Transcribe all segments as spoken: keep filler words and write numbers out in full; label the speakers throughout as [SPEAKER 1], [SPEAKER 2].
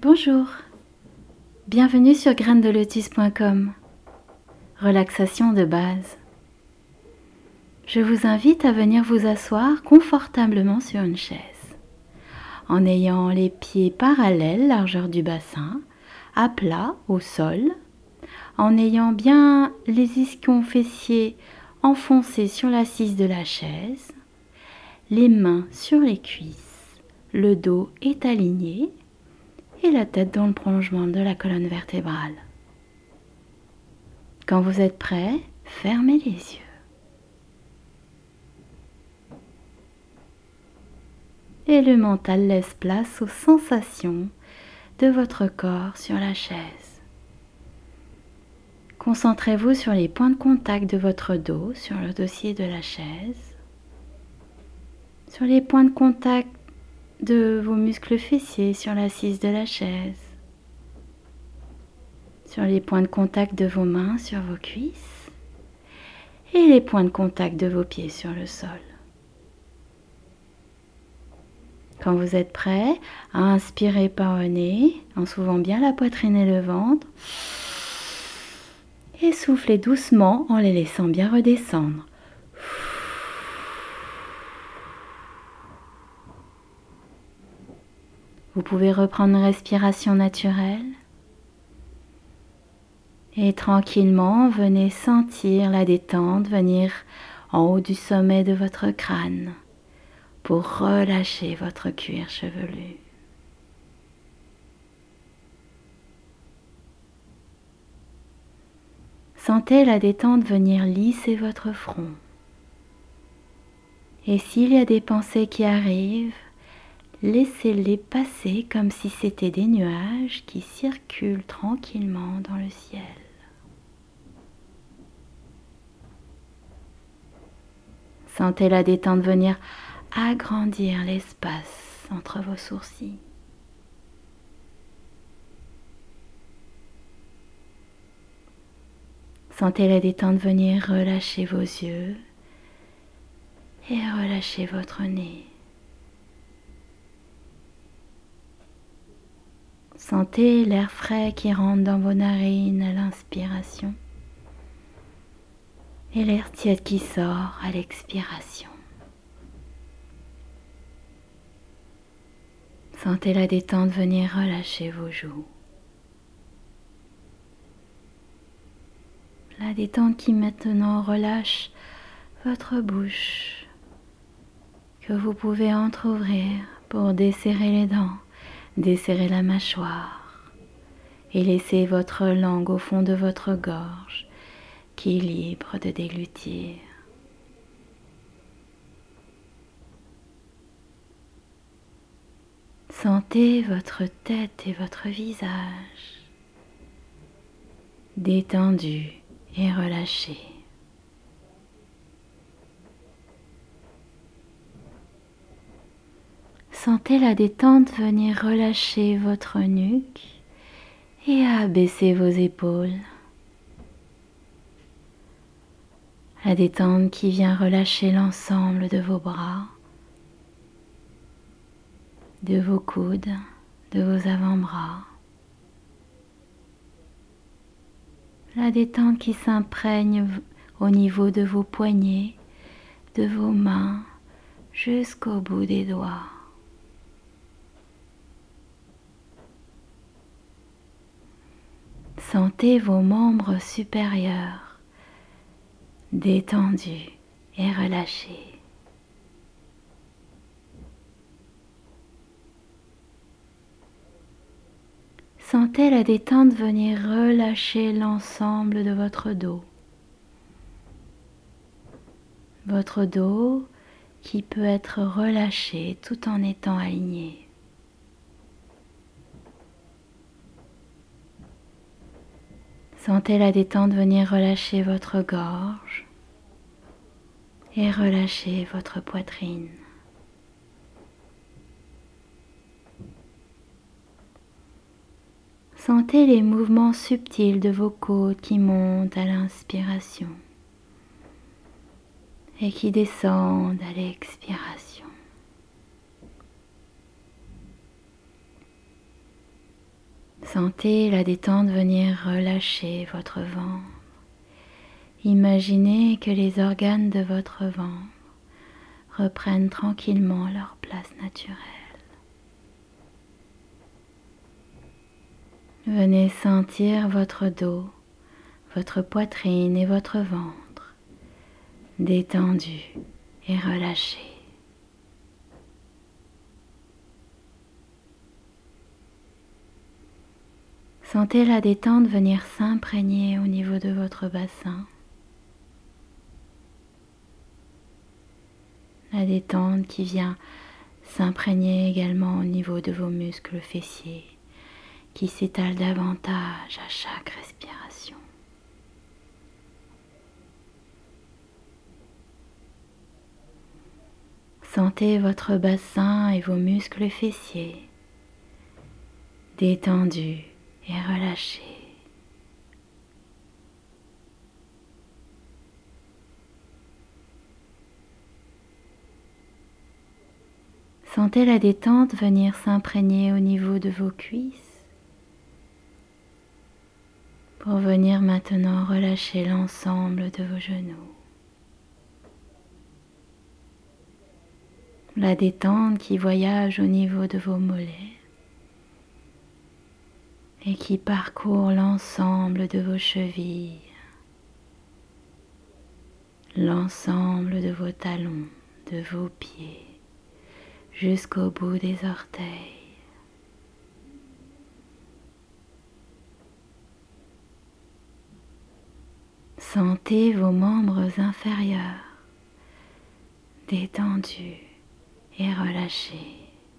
[SPEAKER 1] Bonjour, bienvenue sur graines de lotus point com. Relaxation de base. Je vous invite à venir vous asseoir confortablement sur une chaise, en ayant les pieds parallèles, largeur du bassin, à plat au sol, en ayant bien les ischions fessiers enfoncés sur l'assise de la chaise, les mains sur les cuisses, le dos est aligné et la tête dans le prolongement de la colonne vertébrale. Quand vous êtes prêt, fermez les yeux. Et le mental laisse place aux sensations de votre corps sur la chaise. Concentrez-vous sur les points de contact de votre dos sur le dossier de la chaise, sur les points de contact de vos muscles fessiers sur l'assise de la chaise, sur les points de contact de vos mains sur vos cuisses et les points de contact de vos pieds sur le sol. Quand vous êtes prêt, à inspirer par le nez, en soulevant bien la poitrine et le ventre, et soufflez doucement en les laissant bien redescendre. Vous pouvez reprendre une respiration naturelle et tranquillement venez sentir la détente venir en haut du sommet de votre crâne pour relâcher votre cuir chevelu. Sentez la détente venir lisser votre front. Et s'il y a des pensées qui arrivent, laissez-les passer comme si c'était des nuages qui circulent tranquillement dans le ciel. Sentez la détente venir agrandir l'espace entre vos sourcils. Sentez la détente venir relâcher vos yeux et relâcher votre nez. Sentez l'air frais qui rentre dans vos narines à l'inspiration et l'air tiède qui sort à l'expiration. Sentez la détente venir relâcher vos joues. La détente qui maintenant relâche votre bouche, que vous pouvez entrouvrir pour desserrer les dents, desserrer la mâchoire et laisser votre langue au fond de votre gorge qui est libre de déglutir. Sentez votre tête et votre visage détendus et relâchés. Sentez la détente venir relâcher votre nuque et abaisser vos épaules. La détente qui vient relâcher l'ensemble de vos bras, de vos coudes, de vos avant-bras. La détente qui s'imprègne au niveau de vos poignets, de vos mains, jusqu'au bout des doigts. Sentez vos membres supérieurs détendus et relâchés. Sentez la détente venir relâcher l'ensemble de votre dos. Votre dos qui peut être relâché tout en étant aligné. Sentez la détente venir relâcher votre gorge et relâcher votre poitrine. Sentez les mouvements subtils de vos côtes qui montent à l'inspiration et qui descendent à l'expiration. Sentez la détente venir relâcher votre ventre. Imaginez que les organes de votre ventre reprennent tranquillement leur place naturelle. Venez sentir votre dos, votre poitrine et votre ventre détendus et relâchés. Sentez la détente venir s'imprégner au niveau de votre bassin. La détente qui vient s'imprégner également au niveau de vos muscles fessiers, qui s'étalent davantage à chaque respiration. Sentez votre bassin et vos muscles fessiers détendus et relâchés. Sentez la détente venir s'imprégner au niveau de vos cuisses pour venir maintenant relâcher l'ensemble de vos genoux. La détente qui voyage au niveau de vos mollets et qui parcourt l'ensemble de vos chevilles, l'ensemble de vos talons, de vos pieds, jusqu'au bout des orteils. Sentez vos membres inférieurs détendus et relâchés.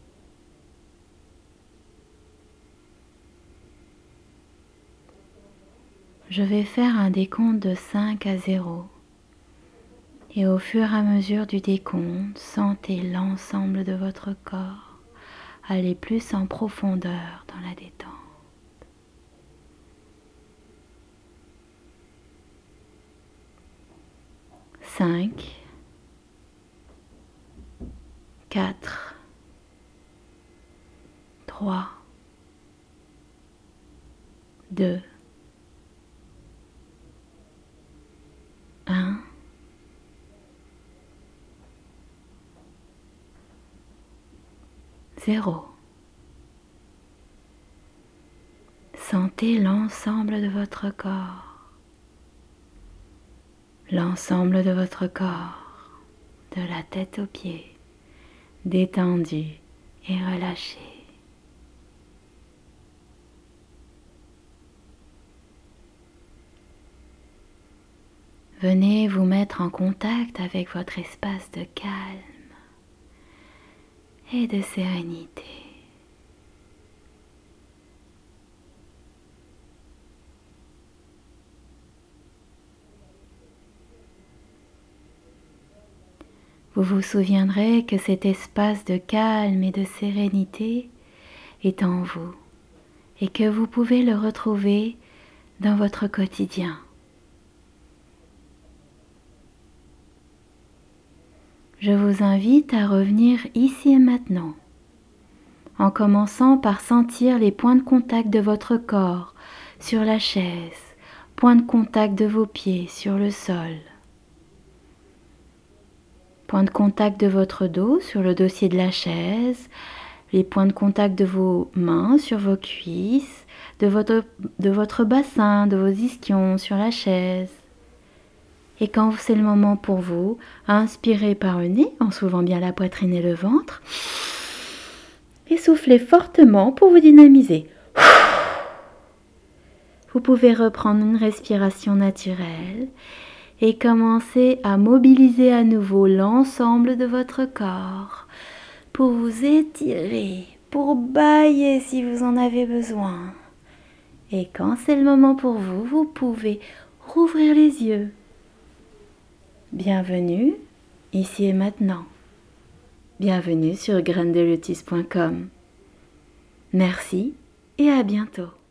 [SPEAKER 1] Je vais faire un décompte de cinq à zéro. Et au fur et à mesure du décompte, sentez l'ensemble de votre corps aller plus en profondeur dans la détente. cinq, quatre, trois, deux, un. Zéro. Sentez l'ensemble de votre corps, l'ensemble de votre corps, de la tête aux pieds, détendu et relâché. Venez vous mettre en contact avec votre espace de calme et de sérénité. Vous vous souviendrez que cet espace de calme et de sérénité est en vous et que vous pouvez le retrouver dans votre quotidien. Je vous invite à revenir ici et maintenant, en commençant par sentir les points de contact de votre corps sur la chaise, points de contact de vos pieds sur le sol, points de contact de votre dos sur le dossier de la chaise, les points de contact de vos mains sur vos cuisses, de votre, de votre bassin, de vos ischions sur la chaise. Et quand c'est le moment pour vous, inspirez par le nez en soulevant bien la poitrine et le ventre. Et soufflez fortement pour vous dynamiser. Vous pouvez reprendre une respiration naturelle et commencer à mobiliser à nouveau l'ensemble de votre corps pour vous étirer, pour bâiller si vous en avez besoin. Et quand c'est le moment pour vous, vous pouvez rouvrir les yeux. Bienvenue, ici et maintenant. Bienvenue sur graines de lotus point com. Merci et à bientôt.